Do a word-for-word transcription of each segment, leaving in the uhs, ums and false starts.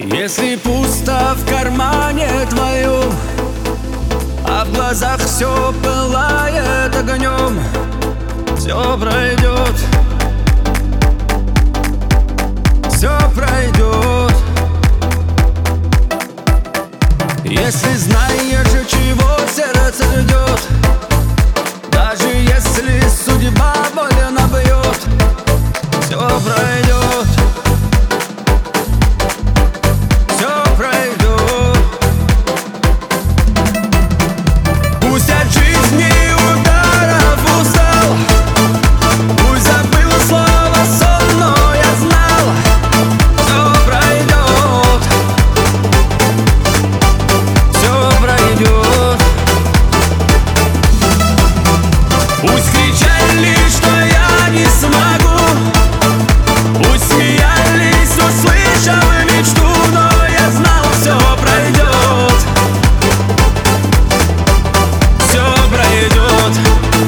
Если пусто в кармане твоем, а в глазах все пылает огнем, все пройдет, все пройдет. Если знаешь, чего сердце ждет, даже если судьба больно бьет, все пройдет, все пройдет. Пусть от жизни ударов устал, пусть забыл слово сон, но я знал, все пройдет, все пройдет. Пусть кричали, что я не смогу, пусть смеялись, услышав мечту, но я знал, все пройдет, все пройдет.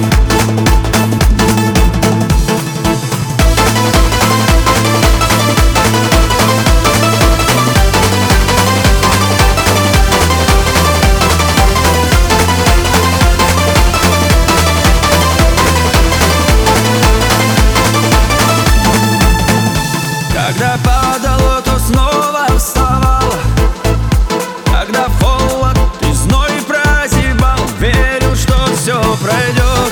Когда падал, то снова вставал, когда холод и зной прозябал, верю, что все пройдет,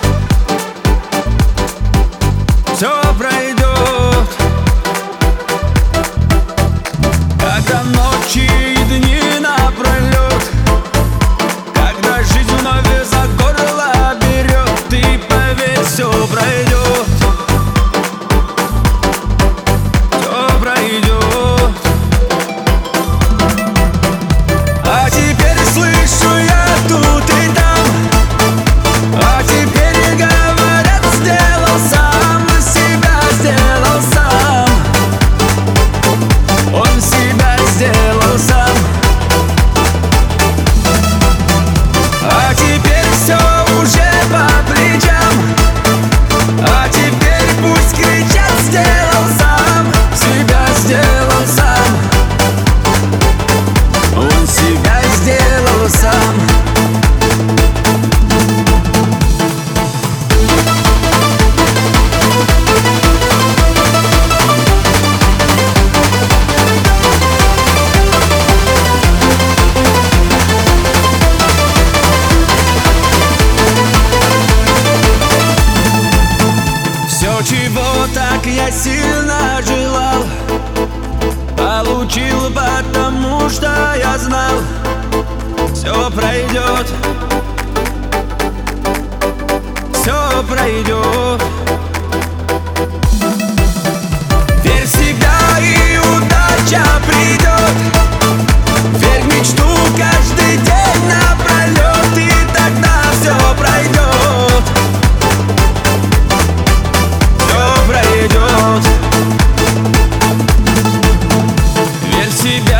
все пройдет. Когда ночи и дни напролет, когда жизнь вновь за горло берет, ты поверь, все пройдет. А теперь слышу я тут и там, а теперь говорят, сделал сам, себя сделал сам, он себя сделал сам. А теперь все уже по плечам, а теперь пусть кричат, сделал сам, себя сделал сам, он себя сделал сам. Все, чего так я сильно желал, получил, потому что я знал, все пройдет, все пройдет. Верь в себя, и удача придет, верь в мечту каждый день напролет, и тогда все пройдет, все пройдет. Верь в себя.